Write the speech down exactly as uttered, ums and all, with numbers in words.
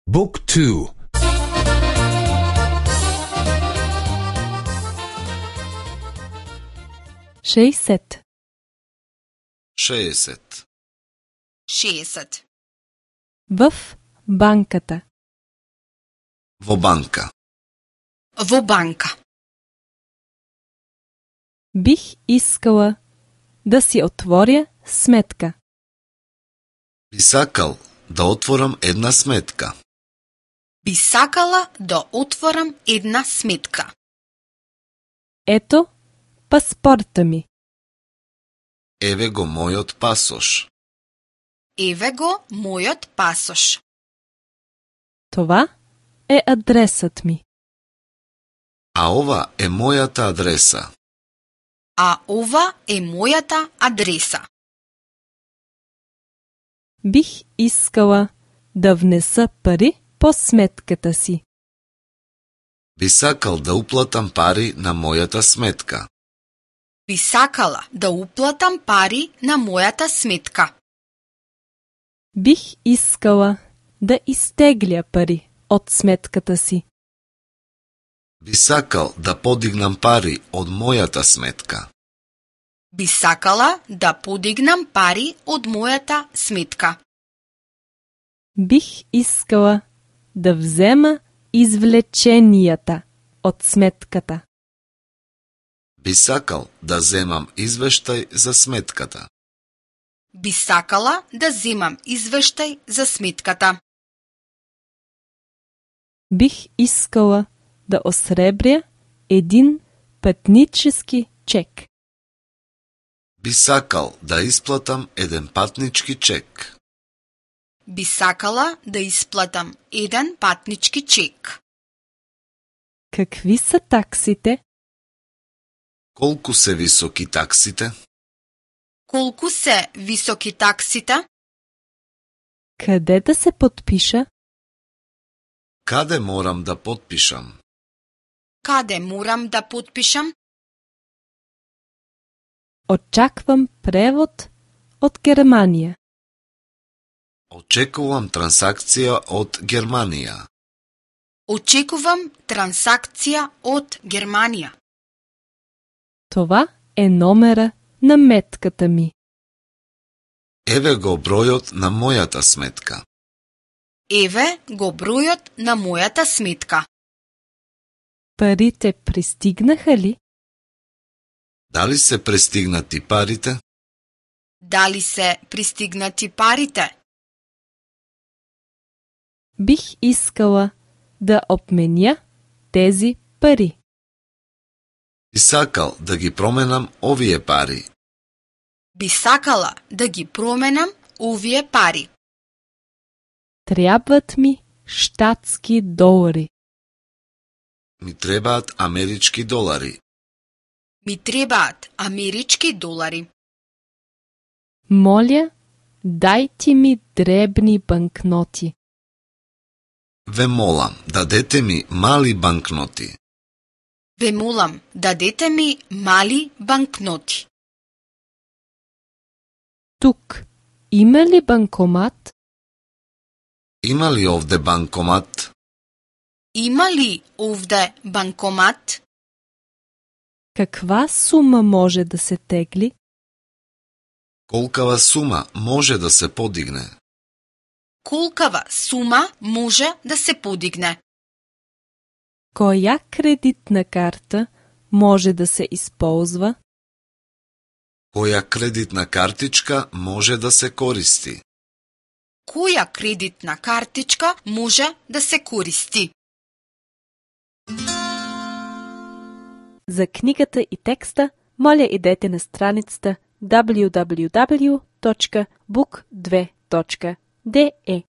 بوك تو. شيست шеесет. шеесет. в банката. Во банка. Во банка. Бих искала да си отворя сметка. Би сакал да отворам една сметка. Би сакала да отворам една сметка. Ето паспорта ми. Еве го мојот пасош. Еве го мојот пасош. Това е адресът ми. А ова е мојата адреса. А ова е мојата адреса. Бих искала да внеса пари по сметката си. Би сакал да уплатам пари на мојата сметка. Би сакала да уплатам пари на мојата сметка. Бих искала да изтегля пари от сметката си. Би сакал да подигнам пари од мојата сметка. Би сакала да подигнам пари од мојата сметка. Бих искала да взема извлеченията от сметката. Би сакал да земам извештај за сметката. Би сакала да земам извештај за сметката. Бих искала да осребря един пътнически чек. Би сакал да исплатам еден патнички чек. Би сакала да исплатам еден патнички чек. Какви са таксите? Колку се високи таксите? Колку се високи таксите? Къде да се подпиша? Каде морам да потпишам? Каде морам да подпишам? Очаквам превод от Германия. Очекувам трансакција од Германија. Очекувам трансакција од Германија. Това е номера на метката ми. Еве го бројот на мојата сметка. Еве го бројот на мојата сметка. Парите пристигнаха ли? Дали се пристигнати парите? Дали се пристигнати парите? Бих искала да обменя тези пари. Би сакал да ги променам овие пари. Би сакала да ги променам овие пари. Трябват ми щатски долари. Ми требаат амерички долари. Ми требаат амерички долари. Моля, дайте ми дребни банкноти. Ве молам, дадете ми мали банкноти. Ве молам, дадете ми мали банкноти. Тук има ли банкомат? Има ли овде банкомат? Има ли овде банкомат? Каква сума може да се тегли? Колкава сума може да се подигне? Колкава сума може да се подигне? Коя кредитна карта може да се използва? Која кредитна картичка може да се користи? Која кредитна картичка може да се користи? За книгата и текста, моля идете на страницата даблю даблю даблю точка бук две точка де